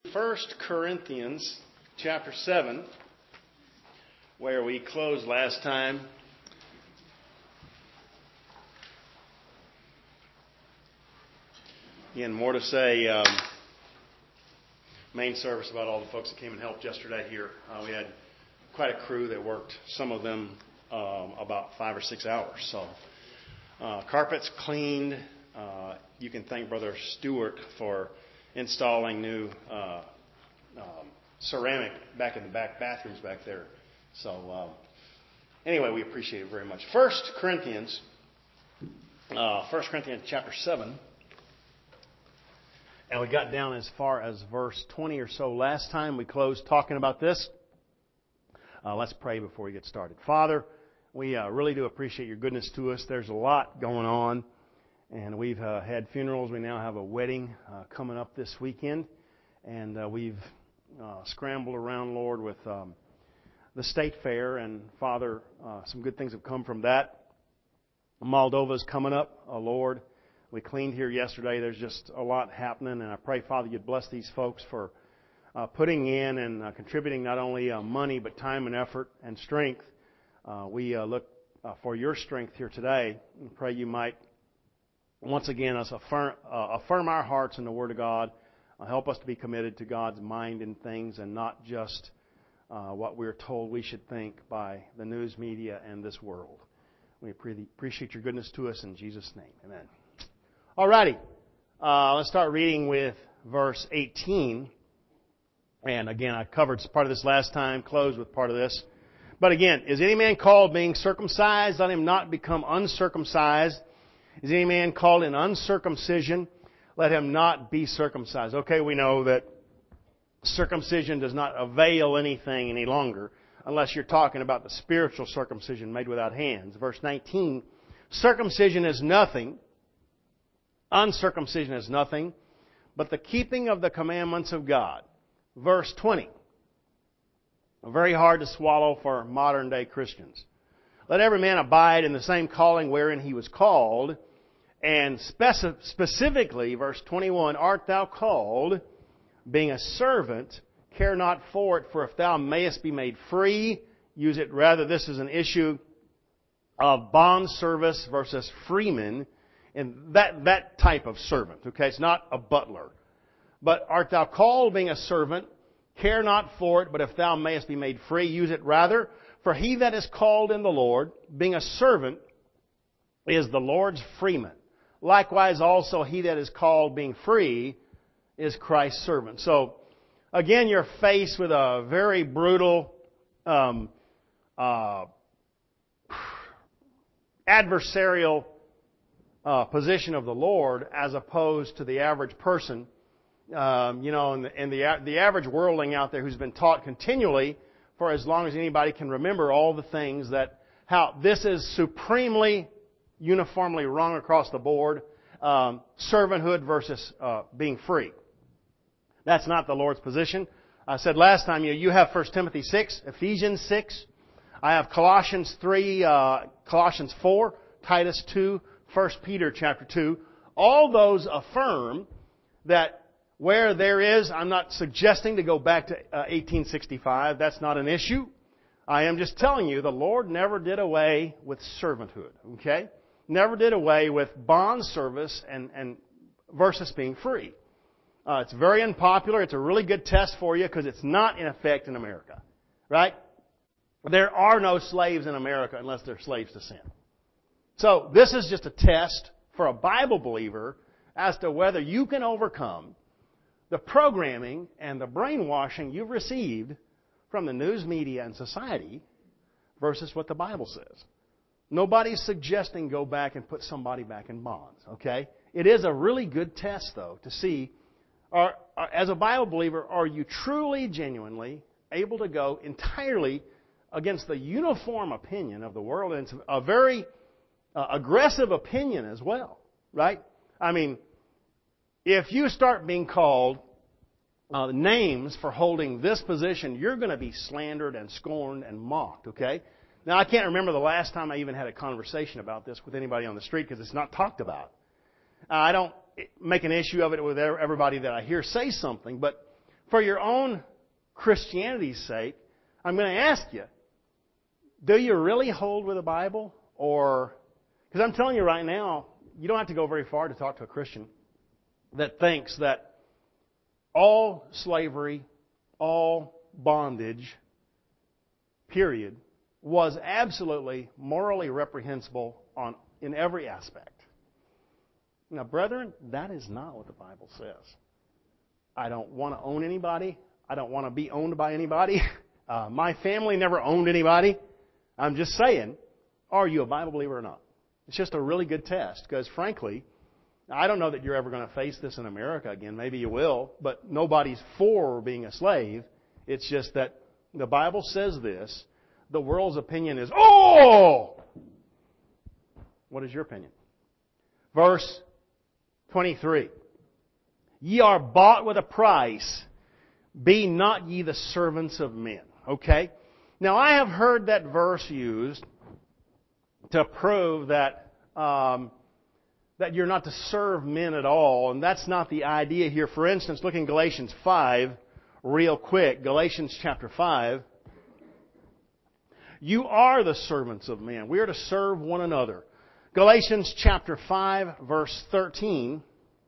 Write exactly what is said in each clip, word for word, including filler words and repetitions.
First Corinthians chapter seven, where we closed last time. Again, more to say. Um, main service about all the folks that came and helped yesterday here. Uh, we had quite a crew that worked, some of them um, about five or six hours. So uh, carpets cleaned. Uh, you can thank Brother Stewart for installing new uh, um, ceramic back in the back bathrooms back there. So um, anyway, we appreciate it very much. First Corinthians, uh, First Corinthians chapter seven. And we got down as far as verse twenty or so last time. We closed talking about this. Uh, let's pray before we get started. Father, we uh, really do appreciate your goodness to us. There's a lot going on. And we've uh, had funerals. We now have a wedding uh, coming up this weekend. And uh, we've uh, scrambled around, Lord, with um, the state fair. And Father, uh, some good things have come from that. Moldova's coming up, uh, Lord. We cleaned here yesterday. There's just a lot happening, and I pray, Father, you'd bless these folks for uh, putting in and uh, contributing not only uh, money, but time and effort and strength. Uh, we uh, look uh, for your strength here today, and pray you might, once again, us affirm, uh, affirm our hearts in the Word of God. Uh, help us to be committed to God's mind and things, and not just uh, what we're told we should think by the news media and this world. We appreciate your goodness to us in Jesus' name. Amen. Alrighty, uh, let's start reading with verse eighteen. And again, I covered part of this last time, closed with part of this. But again, is any man called being circumcised? Let him not become uncircumcised. Is any man called in uncircumcision? Let him not be circumcised. Okay, we know that circumcision does not avail anything any longer, unless you're talking about the spiritual circumcision made without hands. Verse nineteen, circumcision is nothing. Uncircumcision is nothing, but the keeping of the commandments of God. Verse twenty. Very hard to swallow for modern day Christians. Let every man abide in the same calling wherein he was called. And speci- specifically, verse twenty-one, art thou called, being a servant, care not for it, for if thou mayest be made free, use it rather. This is an issue of bond service versus freeman. And that, that type of servant, okay? It's not a butler. But art thou called being a servant, care not for it, but if thou mayest be made free, use it rather. For he that is called in the Lord, being a servant, is the Lord's freeman. Likewise also he that is called being free is Christ's servant. So, again, you're faced with a very brutal, um, uh, adversarial Uh, position of the Lord as opposed to the average person, um, you know, and, the, and the, the average worldling out there who's been taught continually for as long as anybody can remember all the things that, how this is supremely, uniformly wrong across the board, um, servanthood versus uh, being free. That's not the Lord's position. I said last time, you, you have First Timothy six, Ephesians six, I have Colossians three, uh, Colossians four, Titus two, First Peter chapter two, all those affirm that where there is, I'm not suggesting to go back to uh, eighteen sixty-five, that's not an issue. I am just telling you the Lord never did away with servanthood, okay? Never did away with bond service and, and versus being free. Uh, it's very unpopular. It's a really good test for you because it's not in effect in America, right? There are no slaves in America unless they're slaves to sin. So this is just a test for a Bible believer as to whether you can overcome the programming and the brainwashing you've received from the news media and society versus what the Bible says. Nobody's suggesting go back and put somebody back in bonds, okay? It is a really good test, though, to see, are, are, as a Bible believer, are you truly, genuinely able to go entirely against the uniform opinion of the world? And it's a very Uh, aggressive opinion as well, right? I mean, if you start being called uh, names for holding this position, you're going to be slandered and scorned and mocked, okay? Now, I can't remember the last time I even had a conversation about this with anybody on the street because it's not talked about. Uh, I don't make an issue of it with everybody that I hear say something, but for your own Christianity's sake, I'm going to ask you, do you really hold with the Bible? Or, because I'm telling you right now, you don't have to go very far to talk to a Christian that thinks that all slavery, all bondage, period, was absolutely morally reprehensible on in every aspect. Now, brethren, that is not what the Bible says. I don't want to own anybody. I don't want to be owned by anybody. Uh, my family never owned anybody. I'm just saying, are you a Bible believer or not? It's just a really good test because, frankly, I don't know that you're ever going to face this in America again. Maybe you will, but nobody's for being a slave. It's just that the Bible says this. The world's opinion is, oh! What is your opinion? Verse twenty-three. Ye are bought with a price. Be not ye the servants of men. Okay? Now, I have heard that verse used to prove that um, that you're not to serve men at all, and that's not the idea here. For instance, look in Galatians five real quick. Galatians chapter five. You are the servants of men. We are to serve one another. Galatians chapter five, verse thirteen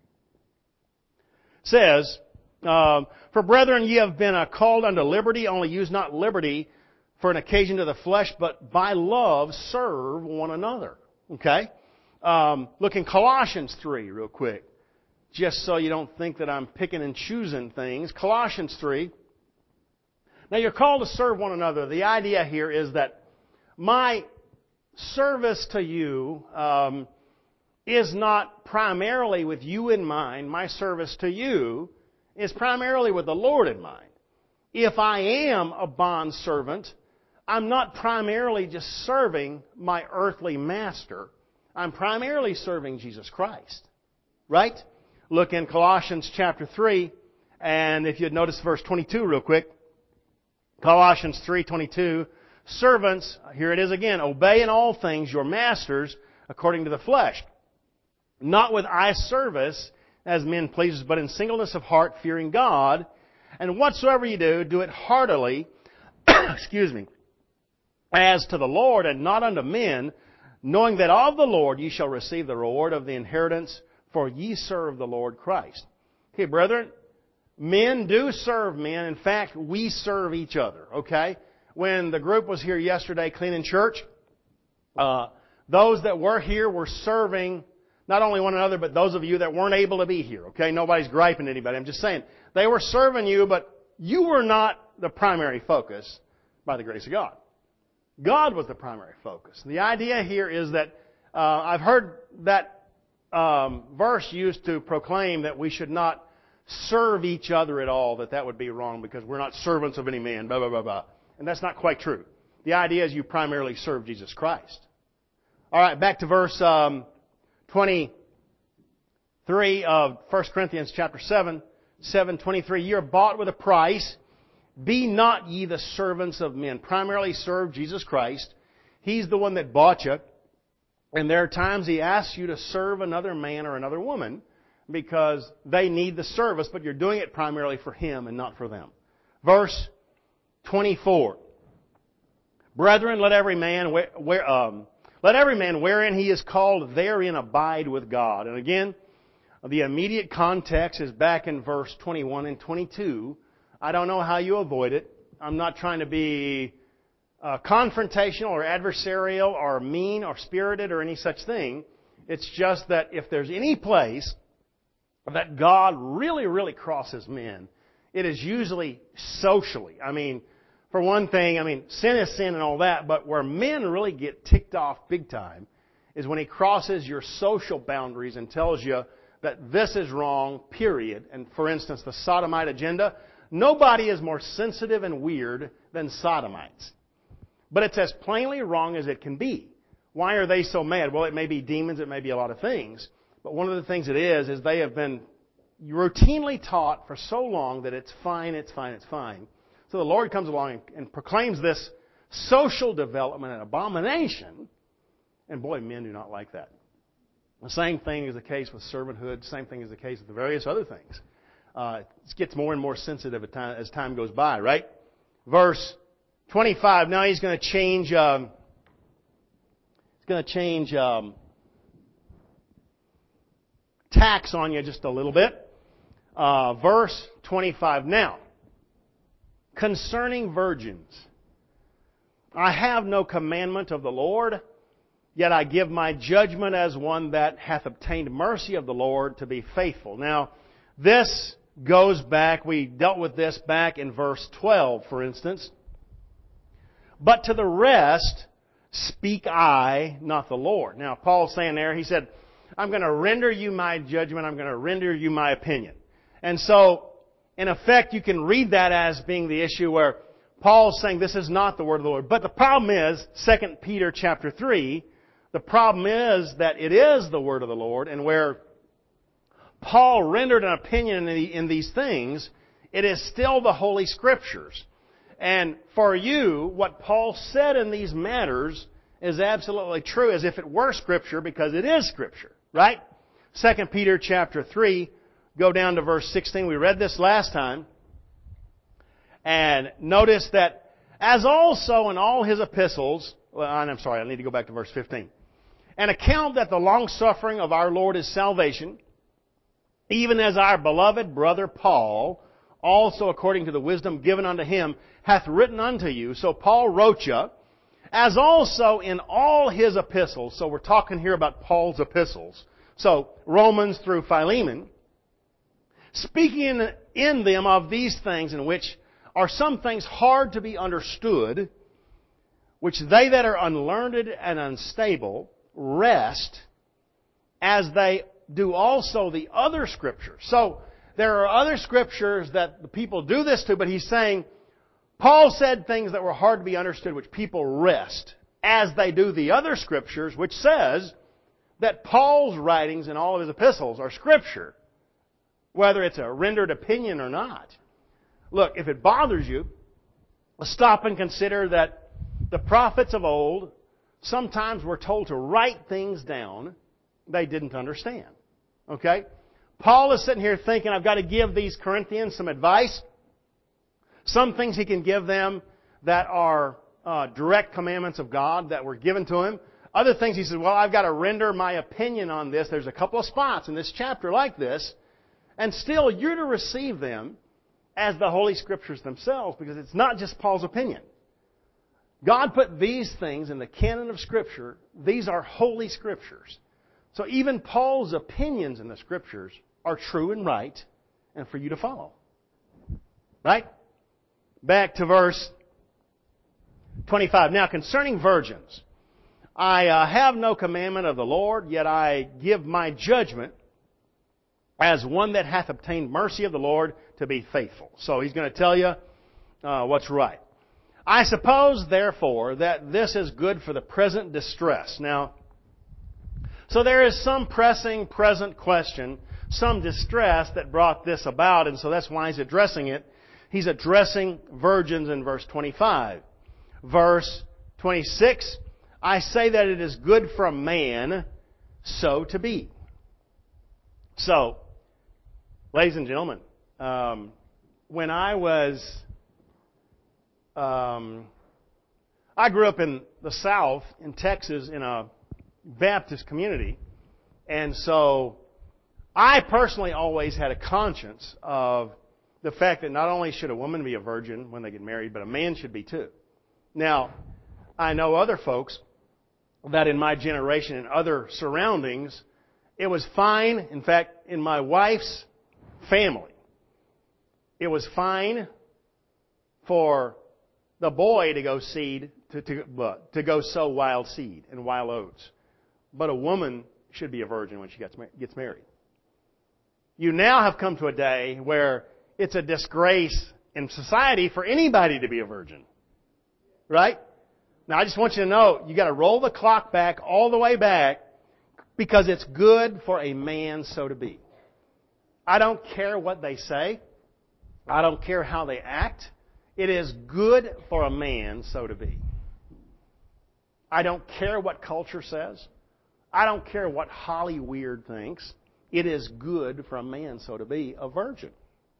says, um, For brethren, ye have been uh, called unto liberty, only use not liberty for an occasion to the flesh, but by love serve one another. Okay? Um, look in Colossians three real quick. Just so you don't think that I'm picking and choosing things. Colossians three. Now you're called to serve one another. The idea here is that my service to you um, is not primarily with you in mind. My service to you is primarily with the Lord in mind. If I am a bondservant, I'm not primarily just serving my earthly master. I'm primarily serving Jesus Christ. Right? Look in Colossians chapter three, and if you'd notice verse twenty-two real quick. Colossians three twenty-two, servants, here it is again, obey in all things your masters according to the flesh, not with eye service as men pleasers, but in singleness of heart, fearing God. And whatsoever you do, do it heartily, excuse me, as to the Lord and not unto men, knowing that of the Lord ye shall receive the reward of the inheritance, for ye serve the Lord Christ. Okay, brethren, men do serve men. In fact, we serve each other, okay? When the group was here yesterday cleaning church, uh, those that were here were serving not only one another, but those of you that weren't able to be here, okay? Nobody's griping at anybody. I'm just saying, they were serving you, but you were not the primary focus by the grace of God. God was the primary focus. The idea here is that uh, I've heard that um, verse used to proclaim that we should not serve each other at all, that that would be wrong because we're not servants of any man, blah, blah, blah, blah. And that's not quite true. The idea is you primarily serve Jesus Christ. All right, back to verse um, twenty-three of First Corinthians chapter seven, seven twenty-three. Ye are bought with a price. Be not ye the servants of men. Primarily serve Jesus Christ. He's the one that bought you. And there are times He asks you to serve another man or another woman because they need the service, but you're doing it primarily for Him and not for them. Verse twenty-four. Brethren, let every man where, where, um, let every man wherein he is called therein abide with God. And again, the immediate context is back in verse twenty-one and twenty-two. I don't know how you avoid it. I'm not trying to be uh, confrontational or adversarial or mean or spirited or any such thing. It's just that if there's any place that God really, really crosses men, it is usually socially. I mean, for one thing, I mean, sin is sin and all that, but where men really get ticked off big time is when He crosses your social boundaries and tells you that this is wrong, period. And for instance, the sodomite agenda, nobody is more sensitive and weird than sodomites. But it's as plainly wrong as it can be. Why are they so mad? Well, it may be demons, it may be a lot of things. But one of the things it is, is they have been routinely taught for so long that it's fine, it's fine, it's fine. So the Lord comes along and, and proclaims this social development an abomination. And boy, men do not like that. The same thing is the case with servanthood. The same thing is the case with the various other things. uh, it gets more and more sensitive as time, as time goes by, right? Verse twenty-five. Now he's going to change. Um, he's going to change um, tax on you just a little bit. Uh, verse twenty-five. Now, concerning virgins, I have no commandment of the Lord, yet I give my judgment as one that hath obtained mercy of the Lord to be faithful. Now, this goes back, we dealt with this back in verse twelve, for instance. But to the rest speak I, not the Lord. Now, Paul's saying there, he said, I'm going to render you my judgment, I'm going to render you my opinion. And so, in effect, you can read that as being the issue where Paul's saying this is not the word of the Lord. But the problem is, Second Peter chapter three, the problem is that it is the word of the Lord, and where Paul rendered an opinion in, the, in these things, it is still the Holy Scriptures. And for you, what Paul said in these matters is absolutely true as if it were Scripture, because it is Scripture, right? Second Peter chapter three, go down to verse sixteen. We read this last time. And notice that, as also in all his epistles, well, I'm sorry, I need to go back to verse fifteen. An account that the long-suffering of our Lord is salvation, even as our beloved brother Paul, also according to the wisdom given unto him, hath written unto you. So Paul wrote you, as also in all his epistles. So we're talking here about Paul's epistles. So Romans through Philemon, speaking in them of these things, in which are some things hard to be understood, which they that are unlearned and unstable rest, as they do also the other Scriptures. So there are other Scriptures that the people do this to, but he's saying, Paul said things that were hard to be understood, which people rest, as they do the other Scriptures, which says that Paul's writings in all of his epistles are Scripture, whether it's a rendered opinion or not. Look, if it bothers you, stop and consider that the prophets of old sometimes were told to write things down they didn't understand. Okay? Paul is sitting here thinking, I've got to give these Corinthians some advice. Some things he can give them that are uh, direct commandments of God that were given to him. Other things he says, well, I've got to render my opinion on this. There's a couple of spots in this chapter like this. And still, you're to receive them as the Holy Scriptures themselves, because it's not just Paul's opinion. God put these things in the canon of Scripture. These are Holy Scriptures. So even Paul's opinions in the Scriptures are true and right, and for you to follow. Right? Back to verse twenty-five. Now, concerning virgins, I uh, have no commandment of the Lord, yet I give my judgment as one that hath obtained mercy of the Lord to be faithful. So he's going to tell you uh, what's right. I suppose, therefore, that this is good for the present distress. Now, so there is some pressing present question, some distress that brought this about, and so that's why he's addressing it. He's addressing virgins in verse twenty-five. Verse twenty-six, I say that it is good for a man so to be. So, ladies and gentlemen, um, when I was, um, I grew up in the South, in Texas, in a Baptist community, and so I personally always had a conscience of the fact that not only should a woman be a virgin when they get married, but a man should be too. Now, I know other folks that in my generation and other surroundings, it was fine. In fact, in my wife's family, it was fine for the boy to go seed to, to, uh, to go sow wild seed and wild oats. But a woman should be a virgin when she gets gets married. You now have come to a day where it's a disgrace in society for anybody to be a virgin. Right? Now I just want you to know, you got to roll the clock back all the way back, because it's good for a man so to be. I don't care what they say. I don't care how they act. It is good for a man so to be. I don't care what culture says. I don't care what Holly Weird thinks. It is good for a man so to be a virgin.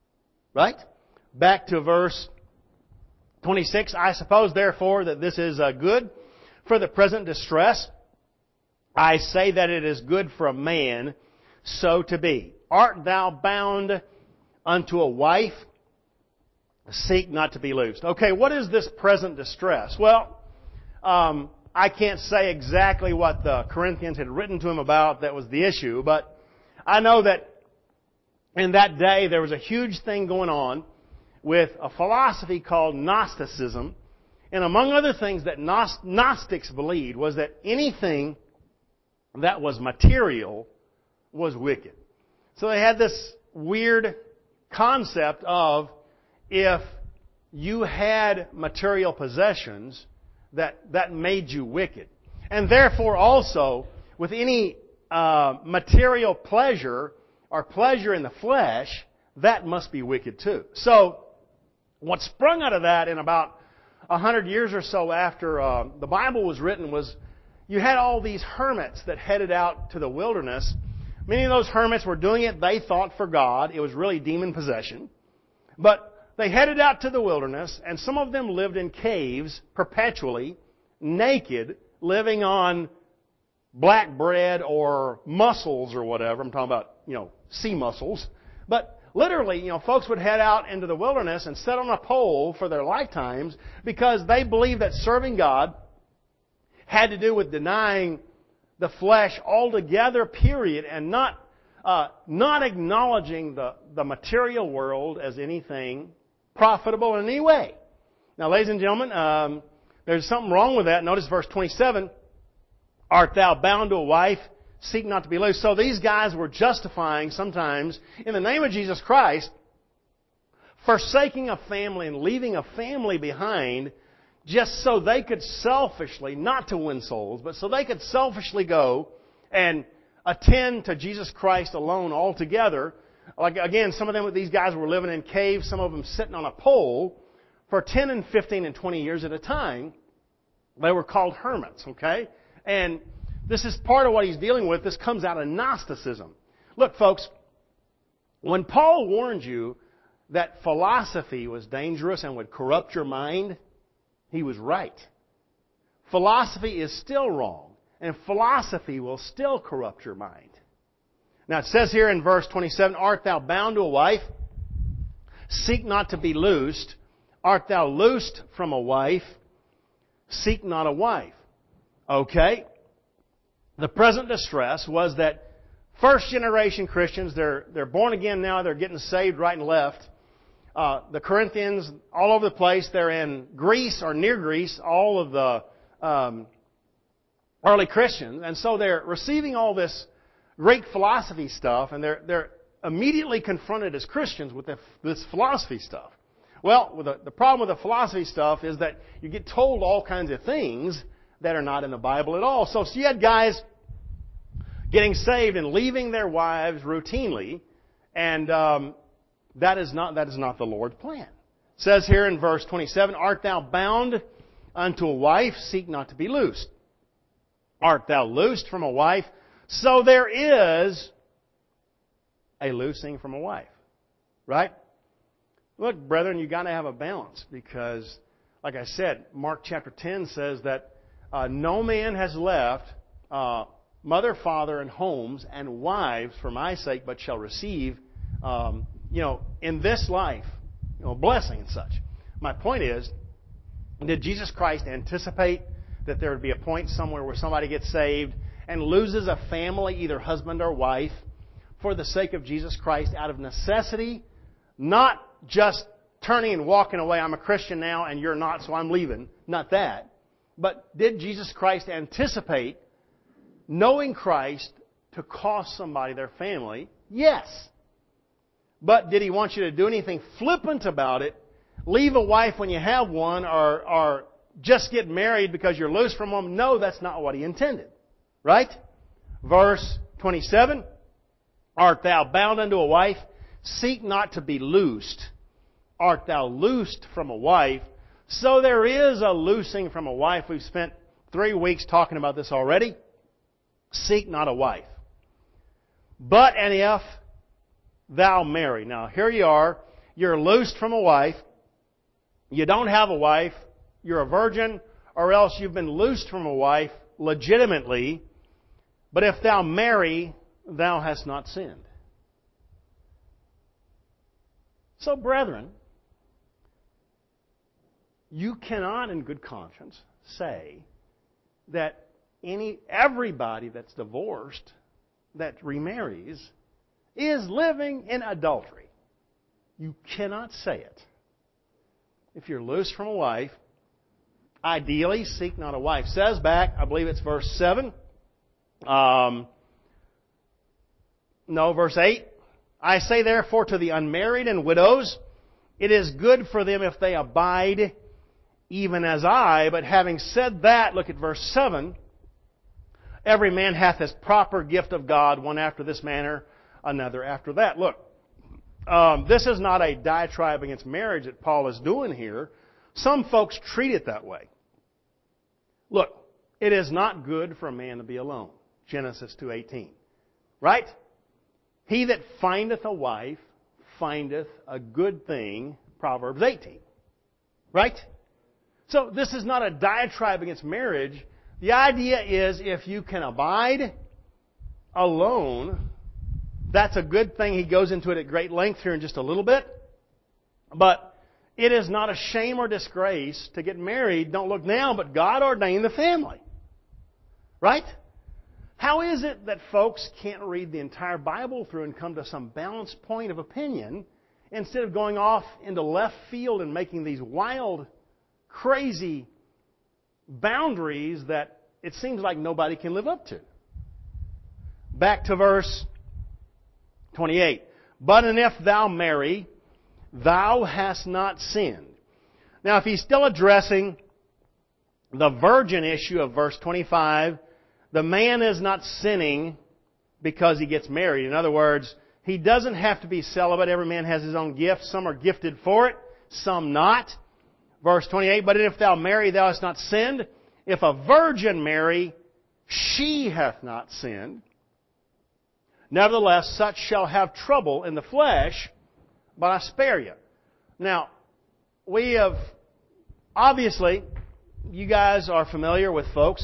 Right? Back to verse twenty-six. I suppose, therefore, that this is uh, good for the present distress. I say that it is good for a man so to be. Art thou bound unto a wife? Seek not to be loosed. Okay, what is this present distress? Well, um, I can't say exactly what the Corinthians had written to him about that was the issue, but I know that in that day there was a huge thing going on with a philosophy called Gnosticism. And among other things that Gnostics believed was that anything that was material was wicked. So they had this weird concept of if you had material possessions, that, that made you wicked. And therefore also, with any uh, material pleasure or pleasure in the flesh, that must be wicked too. So, what sprung out of that in about a hundred years or so after uh, the Bible was written was you had all these hermits that headed out to the wilderness. Many of those hermits were doing it, they thought, for God. It was really demon possession. But they headed out to the wilderness, and some of them lived in caves perpetually, naked, living on black bread or mussels or whatever. I'm talking about, you know, sea mussels. But literally, you know, folks would head out into the wilderness and sit on a pole for their lifetimes because they believed that serving God had to do with denying the flesh altogether, period, and not uh, not acknowledging the, the material world as anything profitable in any way. Now, ladies and gentlemen, um, there's something wrong with that. Notice verse twenty-seven. Art thou bound to a wife? Seek not to be loose. So these guys were justifying sometimes, in the name of Jesus Christ, forsaking a family and leaving a family behind just so they could selfishly, not to win souls, but so they could selfishly go and attend to Jesus Christ alone altogether. Like, again, some of them, these guys were living in caves, some of them sitting on a pole for ten and fifteen and twenty years at a time. They were called hermits, okay? And this is part of what he's dealing with. This comes out of Gnosticism. Look, folks, when Paul warned you that philosophy was dangerous and would corrupt your mind, he was right. Philosophy is still wrong, and philosophy will still corrupt your mind. Now it says here in verse twenty-seven, Art thou bound to a wife? Seek not to be loosed. Art thou loosed from a wife? Seek not a wife. Okay. The present distress was that first generation Christians, they're, they're born again now, they're getting saved right and left. Uh, the Corinthians, all over the place, they're in Greece or near Greece, all of the um, early Christians. And so they're receiving all this Greek philosophy stuff, and they're, they're immediately confronted as Christians with this philosophy stuff. Well, with the, the problem with the philosophy stuff is that you get told all kinds of things that are not in the Bible at all. So, so you had guys getting saved and leaving their wives routinely, and um, that is not that is not the Lord's plan. It says here in verse twenty-seven, Art thou bound unto a wife? Seek not to be loosed. Art thou loosed from a wife? So there is a loosing from a wife. Right? Look, brethren, you've got to have a balance because, like I said, Mark chapter ten says that uh, no man has left uh, mother, father, and homes and wives for my sake, but shall receive, um, you know, in this life, you know, blessing and such. My point is, did Jesus Christ anticipate that there would be a point somewhere where somebody gets saved and loses a family, either husband or wife, for the sake of Jesus Christ out of necessity? Not just turning and walking away, I'm a Christian now and you're not, so I'm leaving. Not that. But did Jesus Christ anticipate knowing Christ to cost somebody their family? Yes. But did He want you to do anything flippant about it? Leave a wife when you have one, or, or just get married because you're loose from them? No, that's not what He intended. Right? Verse twenty-seven, Art thou bound unto a wife? Seek not to be loosed. Art thou loosed from a wife? So there is a loosing from a wife. We've spent three weeks talking about this already. Seek not a wife. But and if thou marry. Now here you are, you're loosed from a wife, you don't have a wife, you're a virgin, or else you've been loosed from a wife legitimately, but if thou marry, thou hast not sinned. So, brethren, you cannot in good conscience say that any everybody that's divorced that remarries is living in adultery. You cannot say it. If you're loose from a wife, ideally seek not a wife. Says back, I believe it's verse seven. Um, no, verse eight. I say therefore to the unmarried and widows, it is good for them if they abide even as I. But having said that, look at verse seven. Every man hath his proper gift of God, one after this manner, another after that. Look, um, this is not a diatribe against marriage that Paul is doing here. Some folks treat it that way. Look, it is not good for a man to be alone. Genesis two eighteen. Right? He that findeth a wife findeth a good thing. Proverbs eighteen. Right? So this is not a diatribe against marriage. The idea is if you can abide alone, that's a good thing. He goes into it at great length here in just a little bit. But it is not a shame or disgrace to get married. Don't look now, but God ordained the family. Right? How is it that folks can't read the entire Bible through and come to some balanced point of opinion instead of going off into left field and making these wild, crazy boundaries that it seems like nobody can live up to? Back to verse twenty-eight. But and if thou marry, thou hast not sinned. Now, if he's still addressing the virgin issue of verse twenty-five, the man is not sinning because he gets married. In other words, he doesn't have to be celibate. Every man has his own gift. Some are gifted for it, some not. Verse twenty-eight, but if thou marry, thou hast not sinned. If a virgin marry, she hath not sinned. Nevertheless, such shall have trouble in the flesh, but I spare you. Now, we have, obviously, you guys are familiar with folks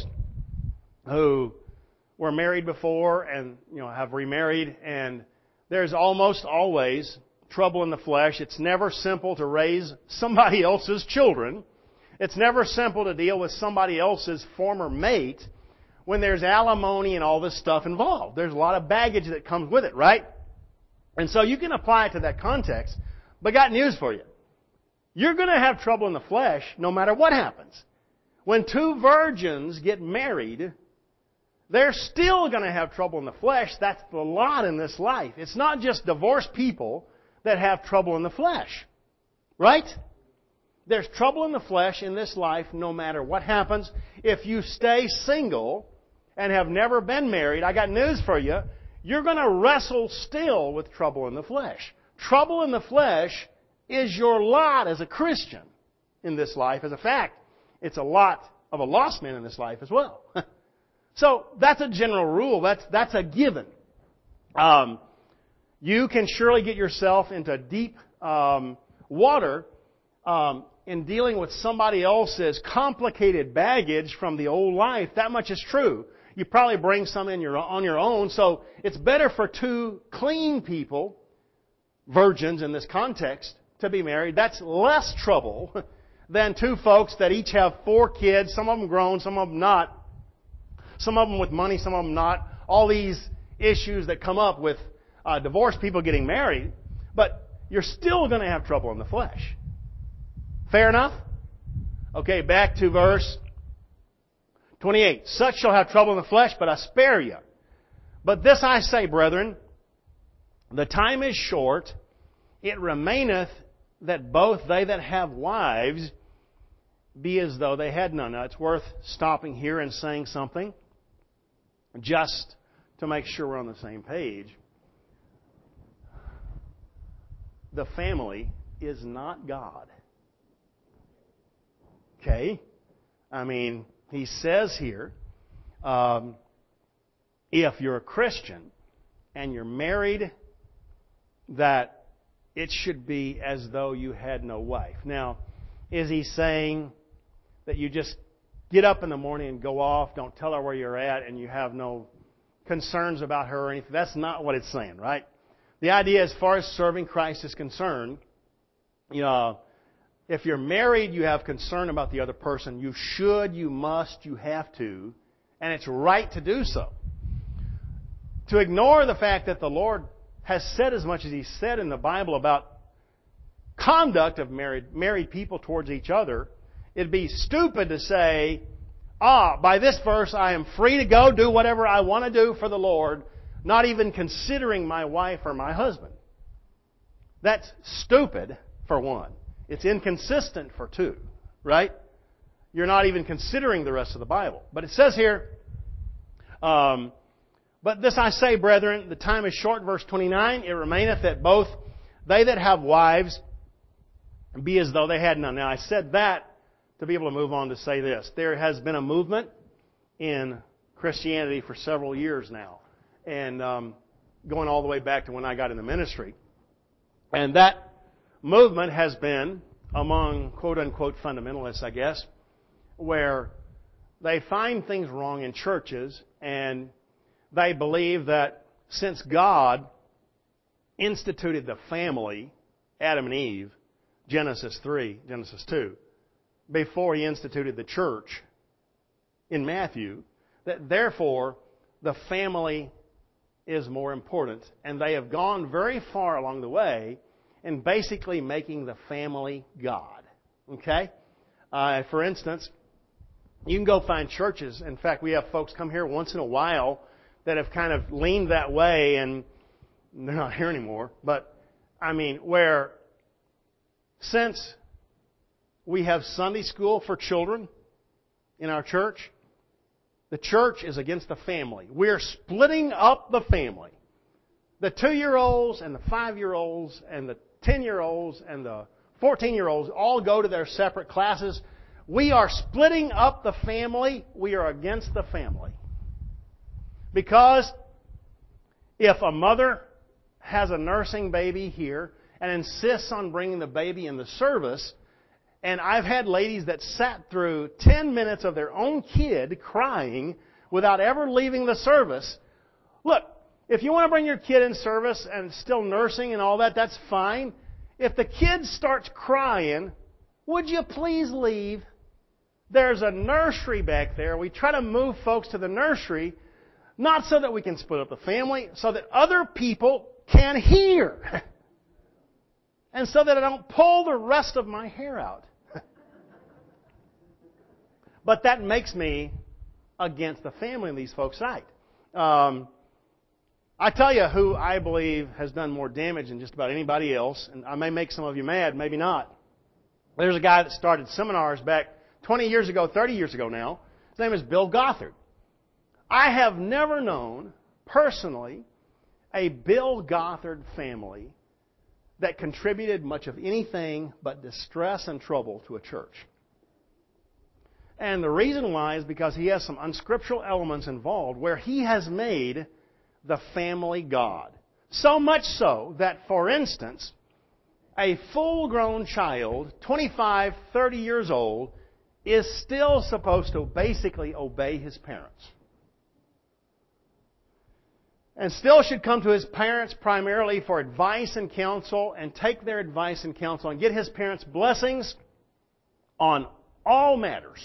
who were married before and, you know, have remarried, and there's almost always trouble in the flesh. It's never simple to raise somebody else's children. It's never simple to deal with somebody else's former mate when there's alimony and all this stuff involved. There's a lot of baggage that comes with it, right? And so you can apply it to that context. But I got news for you. You're going to have trouble in the flesh no matter what happens. When two virgins get married, they're still going to have trouble in the flesh. That's the lot in this life. It's not just divorced people that have trouble in the flesh. Right? There's trouble in the flesh in this life no matter what happens. If you stay single and have never been married, I got news for you. You're going to wrestle still with trouble in the flesh. Trouble in the flesh is your lot as a Christian in this life. As a fact, it's a lot of a lost man in this life as well. So that's a general rule. That's that's a given. Um, you can surely get yourself into deep um, water um, in dealing with somebody else's complicated baggage from the old life. That much is true. You probably bring some in your on your own. So it's better for two clean people, virgins in this context, to be married. That's less trouble than two folks that each have four kids, some of them grown, some of them not. Some of them with money, some of them not. All these issues that come up with uh, divorced people getting married. But you're still going to have trouble in the flesh. Fair enough? Okay, back to verse twenty-eight. Such shall have trouble in the flesh, but I spare you. But this I say, brethren, the time is short. It remaineth that both they that have wives be as though they had none. Now, it's worth stopping here and saying something just to make sure we're on the same page. The family is not God. Okay? I mean, he says here, um, if you're a Christian and you're married, that it should be as though you had no wife. Now, is he saying that you just get up in the morning and go off, don't tell her where you're at, and you have no concerns about her or anything? That's not what it's saying, right? The idea as far as serving Christ is concerned, you know, if you're married, you have concern about the other person. You should, you must, you have to, and it's right to do so. To ignore the fact that the Lord has said as much as He said in the Bible about conduct of married, married people towards each other, it'd be stupid to say, ah, by this verse I am free to go do whatever I want to do for the Lord, not even considering my wife or my husband. That's stupid, for one. It's inconsistent, for two, right? You're not even considering the rest of the Bible. But it says here, um, but this I say, brethren, the time is short, verse twenty-nine, it remaineth that both they that have wives be as though they had none. Now I said that to be able to move on to say this. There has been a movement in Christianity for several years now, and um, going all the way back to when I got in the ministry. And that movement has been among quote-unquote fundamentalists, I guess, where they find things wrong in churches, and they believe that since God instituted the family, Adam and Eve, Genesis three, Genesis two, before He instituted the church in Matthew, that therefore the family is more important. And they have gone very far along the way in basically making the family God. Okay? Uh, for instance, you can go find churches. In fact, we have folks come here once in a while that have kind of leaned that way, and they're not here anymore. But, I mean, where since we have Sunday school for children in our church, the church is against the family. We're splitting up the family. The two-year-olds and the five-year-olds and the ten-year-olds and the fourteen-year-olds all go to their separate classes. We are splitting up the family. We are against the family. Because if a mother has a nursing baby here and insists on bringing the baby in the service, and I've had ladies that sat through ten minutes of their own kid crying without ever leaving the service. Look, if you want to bring your kid in service and still nursing and all that, that's fine. If the kid starts crying, would you please leave? There's a nursery back there. We try to move folks to the nursery, not so that we can split up the family, so that other people can hear. And so that I don't pull the rest of my hair out. But that makes me against the family in these folks' sight. Um, I tell you who I believe has done more damage than just about anybody else, and I may make some of you mad, maybe not. There's a guy that started seminars back twenty years ago, thirty years ago now. His name is Bill Gothard. I have never known, personally, a Bill Gothard family that contributed much of anything but distress and trouble to a church. And the reason why is because he has some unscriptural elements involved where he has made the family God. So much so that, for instance, a full-grown child, twenty-five, thirty years old, is still supposed to basically obey his parents. And still should come to his parents primarily for advice and counsel, and take their advice and counsel and get his parents' blessings on all matters.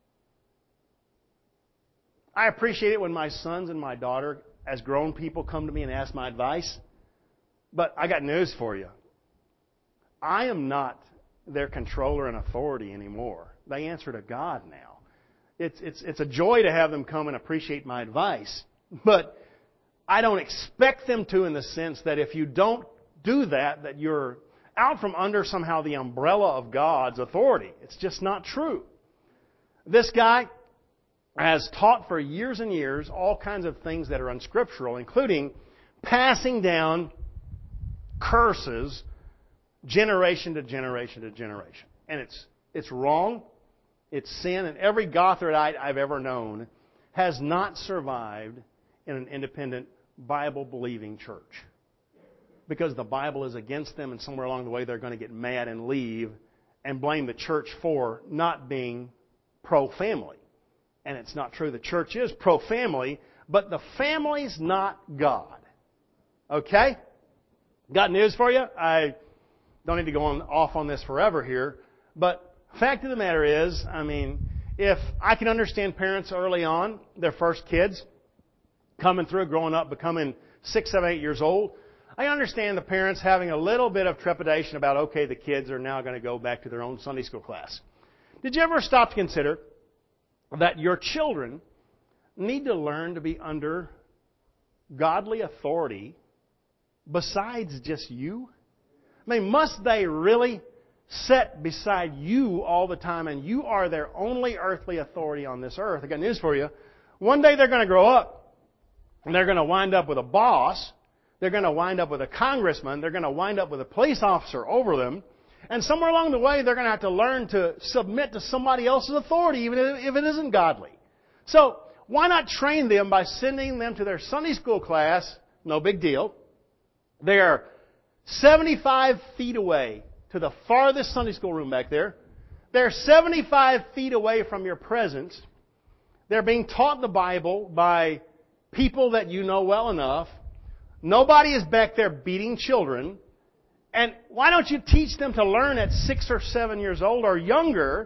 I appreciate it when my sons and my daughter, as grown people, come to me and ask my advice. But I got news for you. I am not their controller and authority anymore. They answer to God now. It's, it's, it's a joy to have them come and appreciate my advice. But I don't expect them to, in the sense that if you don't do that, that you're out from under somehow the umbrella of God's authority. It's just not true. This guy has taught for years and years all kinds of things that are unscriptural, including passing down curses generation to generation to generation. And it's it's wrong. It's sin. And every Gothardite I've ever known has not survived in an independent Bible-believing church. because the Bible is against them, and somewhere along the way they're going to get mad and leave and blame the church for not being pro-family. And it's not true. The church is pro-family, but the family's not God. Okay? Got news for you? I don't need to go on off on this forever here, but fact of the matter is, I mean, if I can understand parents early on, their first kids coming through, growing up, becoming six, seven, eight years old, I understand the parents having a little bit of trepidation about, okay, the kids are now going to go back to their own Sunday school class. Did you ever stop to consider that your children need to learn to be under godly authority besides just you? I mean, must they really sit beside you all the time and you are their only earthly authority on this earth? I got news for you. One day they're going to grow up and they're going to wind up with a boss. They're going to wind up with a congressman. They're going to wind up with a police officer over them. And somewhere along the way, they're going to have to learn to submit to somebody else's authority, even if it isn't godly. So, why not train them by sending them to their Sunday school class? No big deal. They're seventy-five feet away to the farthest Sunday school room back there. They're seventy-five feet away from your presence. They're being taught the Bible by people that you know well enough. Nobody is back there beating children. And why don't you teach them to learn at six or seven years old or younger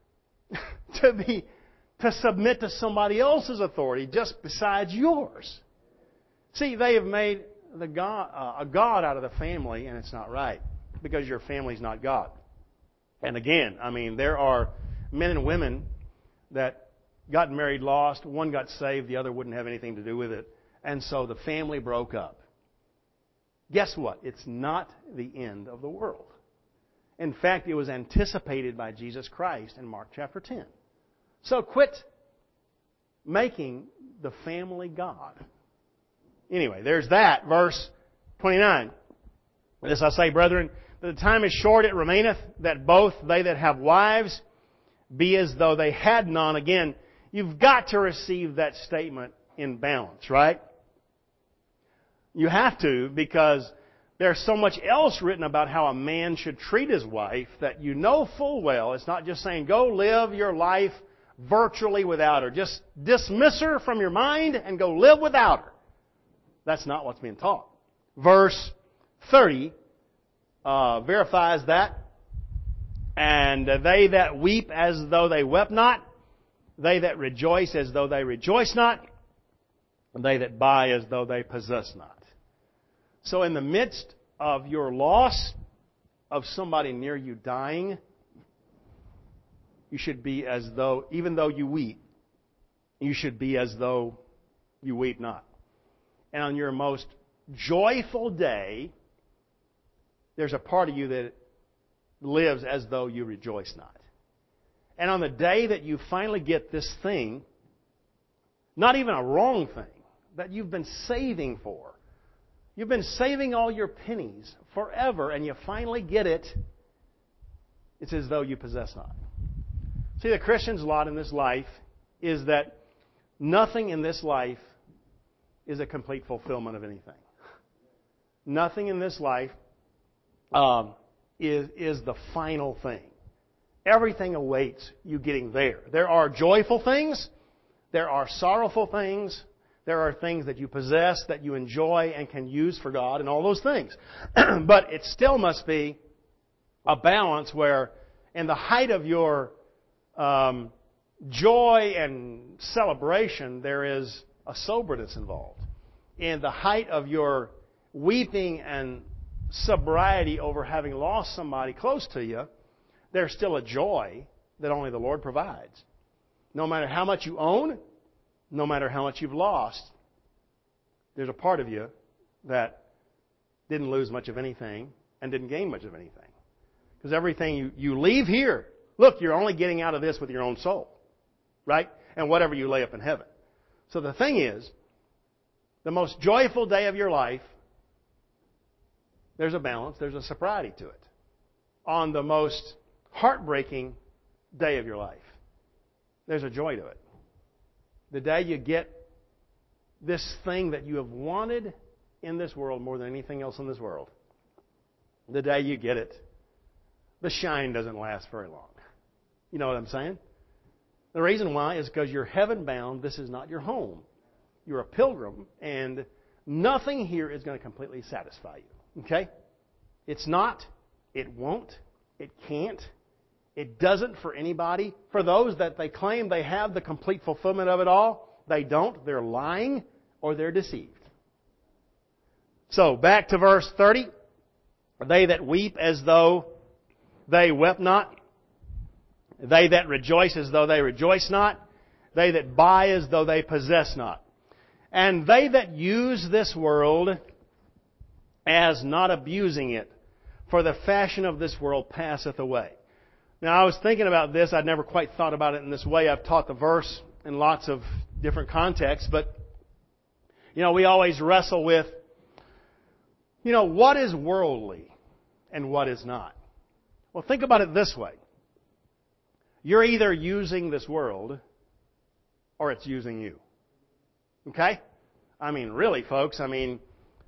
to be to submit to somebody else's authority just besides yours? See, they have made the God, uh, a God out of the family, and it's not right because your family's not God. And again, I mean, there are men and women that got married lost. One got saved, the other wouldn't have anything to do with it. And so the family broke up. Guess what? It's not the end of the world. In fact, it was anticipated by Jesus Christ in Mark chapter ten. So quit making the family God. Anyway, there's that. Verse twenty-nine. This I say, brethren, that the time is short, it remaineth, that both they that have wives be as though they had none. Again, you've got to receive that statement in balance, right? You have to, because there's so much else written about how a man should treat his wife that you know full well. It's not just saying, go live your life virtually without her. Just dismiss her from your mind and go live without her. That's not what's being taught. Verse thirty uh, verifies that. And they that weep as though they wept not, they that rejoice as though they rejoice not, and they that buy as though they possess not. So in the midst of your loss of somebody near you dying, you should be as though, even though you weep, you should be as though you weep not. And on your most joyful day, there's a part of you that lives as though you rejoice not. And on the day that you finally get this thing, not even a wrong thing, that you've been saving for, you've been saving all your pennies forever, and you finally get it, it's as though you possess not. See, the Christian's lot in this life is that nothing in this life is a complete fulfillment of anything. Nothing in this life um, is, is the final thing. Everything awaits you getting there. There are joyful things. There are sorrowful things. There are things that you possess, that you enjoy and can use for God, and all those things. But it still must be a balance where in the height of your um, joy and celebration, there is a soberness involved. In the height of your weeping and sobriety over having lost somebody close to you, there's still a joy that only the Lord provides. No matter how much you own, no matter how much you've lost, there's a part of you that didn't lose much of anything and didn't gain much of anything. Because everything you, you leave here, look, you're only getting out of this with your own soul. Right? And whatever you lay up in heaven. So the thing is, the most joyful day of your life, there's a balance, there's a sobriety to it. On the most heartbreaking day of your life, there's a joy to it. The day you get this thing that you have wanted in this world more than anything else in this world, the day you get it, the shine doesn't last very long. You know what I'm saying? The reason why is because you're heaven-bound. This is not your home. You're a pilgrim, and nothing here is going to completely satisfy you. Okay? It's not. It won't. It can't. It doesn't for anybody. For those that they claim they have the complete fulfillment of it all, they don't. They're lying or they're deceived. So, back to verse thirty. They that weep as though they wept not. They that rejoice as though they rejoice not. They that buy as though they possess not. And they that use this world as not abusing it, for the fashion of this world passeth away. Now, I was thinking about this. I'd never quite thought about it in this way. I've taught the verse in lots of different contexts, but, you know, we always wrestle with, you know, what is worldly and what is not? Well, think about it this way. You're either using this world or it's using you. Okay? I mean, really, folks, I mean,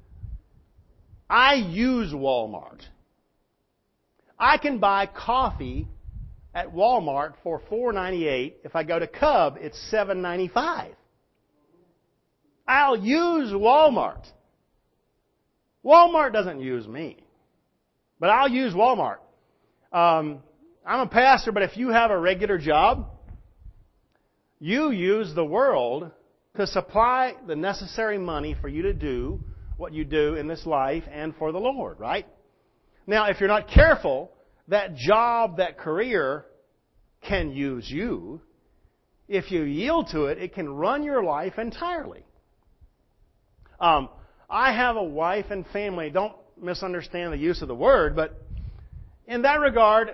I use Walmart. I can buy coffee at Walmart for four ninety-eight. If I go to Cub, it's seven ninety-five. I'll use Walmart. Walmart doesn't use me. But I'll use Walmart. Um, I'm a pastor, but if you have a regular job, you use the world to supply the necessary money for you to do what you do in this life and for the Lord, right? Now, if you're not careful, that job, that career can use you. If you yield to it, it can run your life entirely. Um, I have a wife and family. Don't misunderstand the use of the word, but in that regard,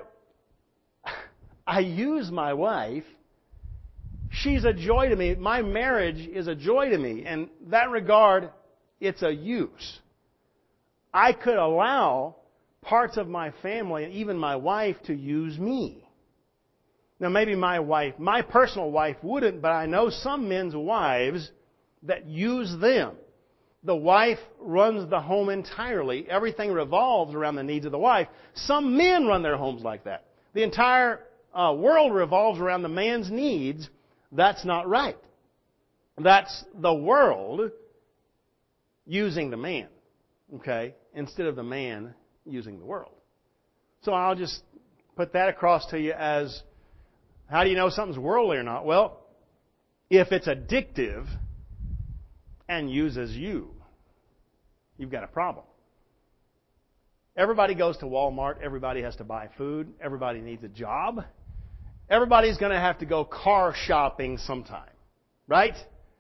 I use my wife. She's a joy to me. My marriage is a joy to me. In that regard, it's a use. I could allow parts of my family and even my wife to use me. Now, maybe my wife, my personal wife wouldn't, but I know some men's wives that use them. The wife runs the home entirely. Everything revolves around the needs of the wife. Some men run their homes like that. The entire uh, world revolves around the man's needs. That's not right. That's the world using the man, okay, instead of the man using the world. So I'll just put that across to you as, how do you know something's worldly or not? Well, if it's addictive and uses you, you've got a problem. Everybody goes to Walmart. Everybody has to buy food. Everybody needs a job. Everybody's going to have to go car shopping sometime, right?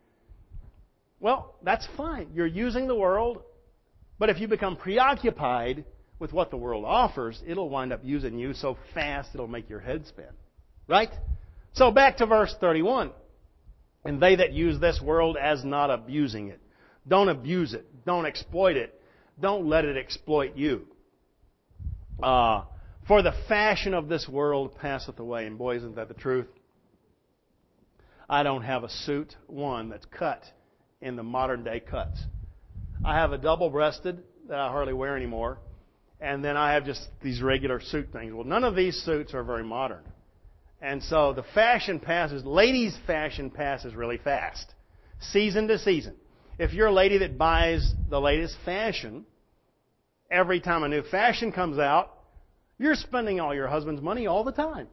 Well, that's fine. You're using the world, but if you become preoccupied with what the world offers, it'll wind up using you so fast it'll make your head spin, right? So back to verse thirty-one. And they that use this world as not abusing it. Don't abuse it. Don't exploit it. Don't let it exploit you. Uh, for the fashion of this world passeth away. And boy, isn't that the truth? I don't have a suit, one, that's cut in the modern day cuts. I have a double-breasted that I hardly wear anymore. And then I have just these regular suit things. Well, none of these suits are very modern. And so the fashion passes, ladies' fashion passes really fast, season to season. If you're a lady that buys the latest fashion, every time a new fashion comes out, you're spending all your husband's money all the time.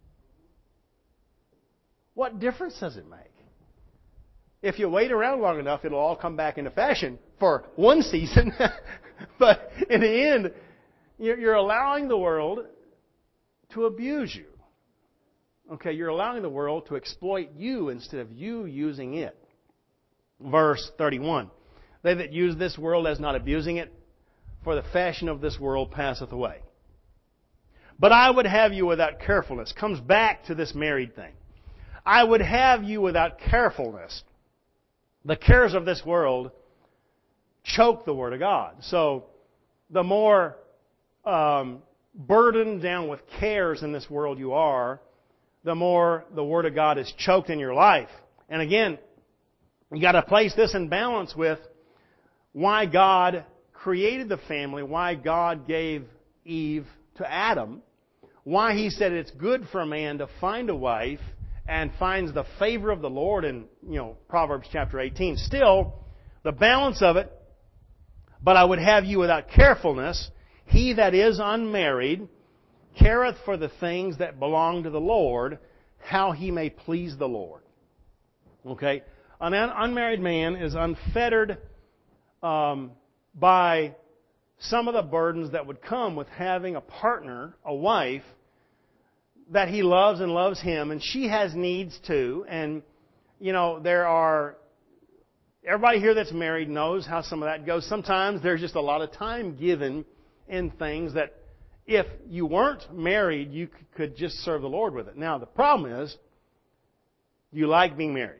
What difference does it make? If you wait around long enough, it'll all come back into fashion for one season. But in the end, you're allowing the world to abuse you. Okay, you're allowing the world to exploit you instead of you using it. Verse thirty-one. They that use this world as not abusing it, for the fashion of this world passeth away. But I would have you without carefulness. Comes back to this married thing. I would have you without carefulness. The cares of this world choke the Word of God. So the more um, burdened down with cares in this world you are, the more the Word of God is choked in your life. And again, you got to place this in balance with why God created the family, why God gave Eve to Adam, why He said it's good for a man to find a wife and finds the favor of the Lord in, you know, Proverbs chapter eighteen. Still, the balance of it, but I would have you without carefulness, he that is unmarried careth for the things that belong to the Lord, how he may please the Lord. Okay? An unmarried man is unfettered um, by some of the burdens that would come with having a partner, a wife, that he loves and loves him, and she has needs too. And, you know, there are... Everybody here that's married knows how some of that goes. Sometimes there's just a lot of time given in things that if you weren't married, you could just serve the Lord with it. Now, the problem is, you like being married.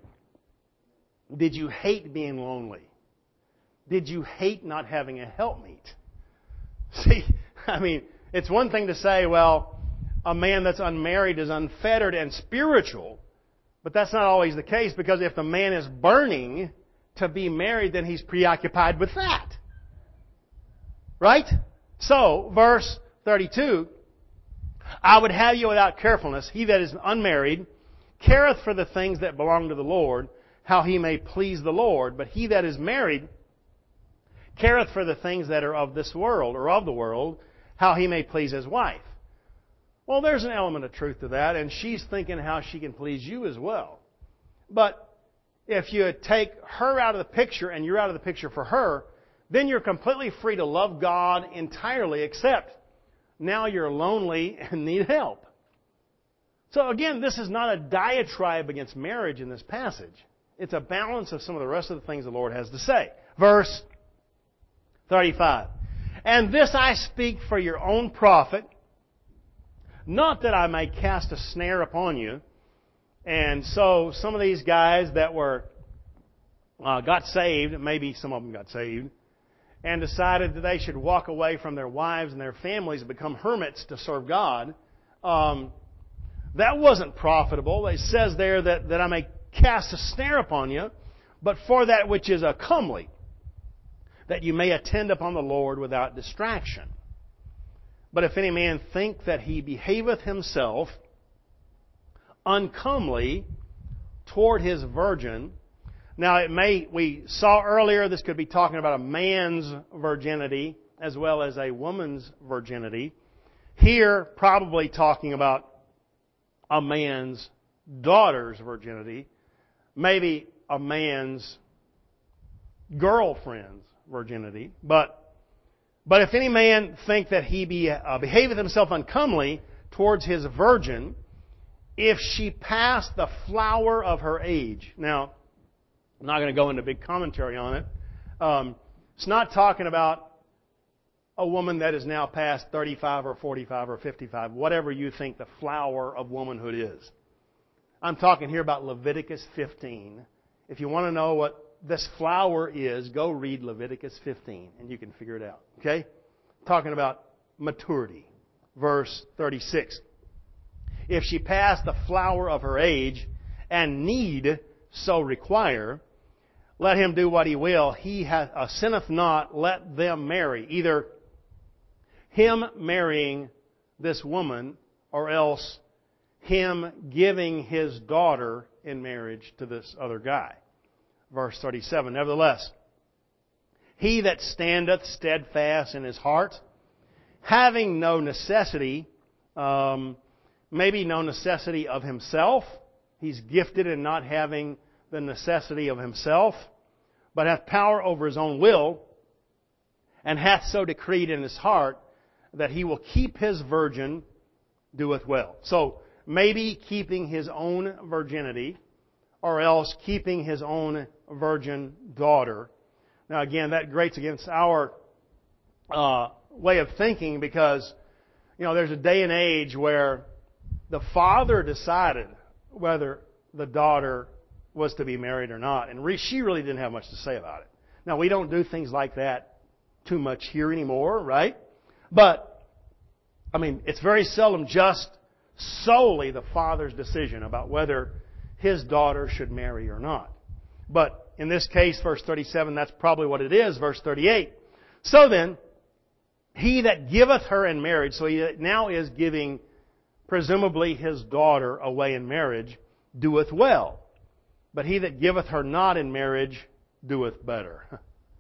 Did you hate being lonely? Did you hate not having a helpmeet? See, I mean, it's one thing to say, well, a man that's unmarried is unfettered and spiritual, but that's not always the case, because if the man is burning to be married, then he's preoccupied with that. Right? So, verse thirty-two, I would have you without carefulness, he that is unmarried careth for the things that belong to the Lord, how he may please the Lord. But he that is married careth for the things that are of this world, or of the world, how he may please his wife. Well, there's an element of truth to that, and she's thinking how she can please you as well. But if you take her out of the picture and you're out of the picture for her, then you're completely free to love God entirely, except now you're lonely and need help. So again, this is not a diatribe against marriage in this passage. It's a balance of some of the rest of the things the Lord has to say. Verse thirty-five. And this I speak for your own profit, not that I may cast a snare upon you. And so some of these guys that were uh, got saved, maybe some of them got saved, and decided that they should walk away from their wives and their families and become hermits to serve God, um, that wasn't profitable. It says there that, that I may cast a snare upon you, but for that which is a comely, that you may attend upon the Lord without distraction. But if any man think that he behaveth himself uncomely toward his virgin. Now, it may, we saw earlier, this could be talking about a man's virginity as well as a woman's virginity. Here, probably talking about a man's daughter's virginity, maybe a man's girlfriend's virginity. But, but if any man think that he be, uh, behaveth himself uncomely towards his virgin, if she pass the flower of her age. Now, I'm not going to go into big commentary on it. Um, it's not talking about a woman that is now past thirty-five or forty-five or fifty-five, whatever you think the flower of womanhood is. I'm talking here about Leviticus fifteen. If you want to know what this flower is, go read Leviticus fifteen, and you can figure it out. Okay? Talking about maturity. Verse thirty-six. If she pass the flower of her age, and need so require, let him do what he will. He hath, uh, sinneth not, let them marry. Either him marrying this woman, or else him giving his daughter in marriage to this other guy. Verse thirty-seven. Nevertheless, he that standeth steadfast in his heart, having no necessity, um, maybe no necessity of himself. He's gifted in not having the necessity of himself, but hath power over his own will, and hath so decreed in his heart that he will keep his virgin, doeth well. So, maybe keeping his own virginity, or else keeping his own virgin daughter. Now again, that grates against our uh, way of thinking, because, you know, there's a day and age where the father decided whether the daughter was to be married or not. And re- she really didn't have much to say about it. Now, we don't do things like that too much here anymore, right? But, I mean, it's very seldom just solely the father's decision about whether his daughter should marry or not. But in this case, verse thirty-seven, that's probably what it is. Verse thirty-eight. So then, He that giveth her in marriage, so he now is giving presumably his daughter away in marriage, doeth well. But he that giveth her not in marriage doeth better.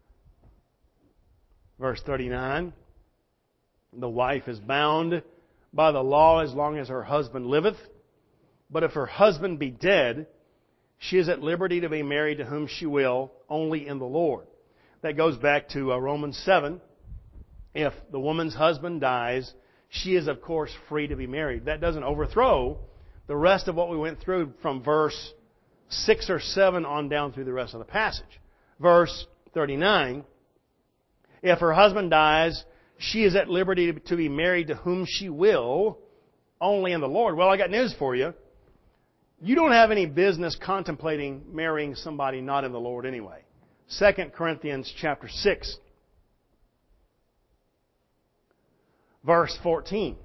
Verse thirty-nine, the wife is bound by the law as long as her husband liveth. But if her husband be dead, she is at liberty to be married to whom she will, only in the Lord. That goes back to uh, Romans seven. If the woman's husband dies, she is, of course, free to be married. That doesn't overthrow the rest of what we went through from verse six or seven on down through the rest of the passage. Verse thirty-nine, if her husband dies, she is at liberty to be married to whom she will, only in the Lord. Well, I got news for you. You don't have any business contemplating marrying somebody not in the Lord anyway. Second Corinthians chapter six, verse fourteen.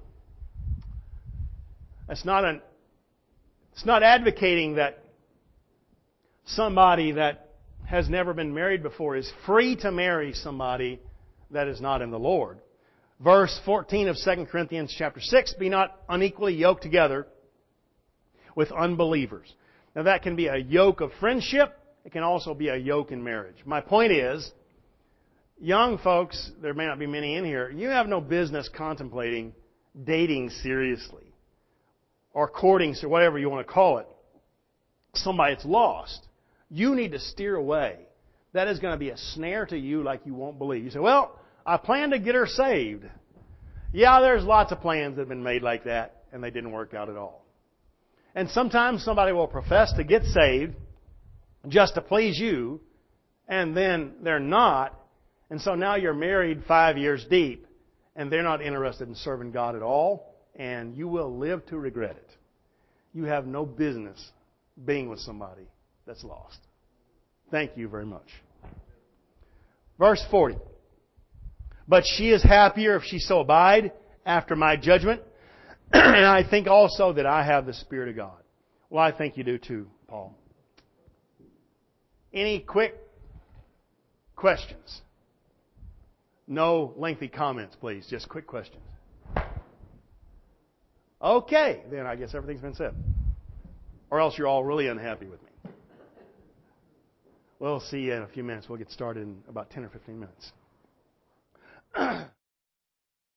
It's not an, it's not advocating that somebody that has never been married before is free to marry somebody that is not in the Lord. Verse fourteen of Second Corinthians chapter six, be not unequally yoked together with unbelievers. Now that can be a yoke of friendship. It can also be a yoke in marriage. My point is, young folks, there may not be many in here, you have no business contemplating dating seriously or courting, or whatever you want to call it, somebody that's lost. You need to steer away. That is going to be a snare to you like you won't believe. You say, well, I plan to get her saved. Yeah, there's lots of plans that have been made like that, and they didn't work out at all. And sometimes somebody will profess to get saved just to please you, and then they're not. And so now you're married five years deep, and they're not interested in serving God at all, and you will live to regret it. You have no business being with somebody that's lost. Thank you very much. Verse forty. But she is happier if she so abide after my judgment. And I think also that I have the Spirit of God. Well, I think you do too, Paul. Any quick questions? No lengthy comments, please. Just quick questions. Okay, then I guess everything's been said. Or else you're all really unhappy with me. We'll see you in a few minutes. We'll get started in about ten or fifteen minutes.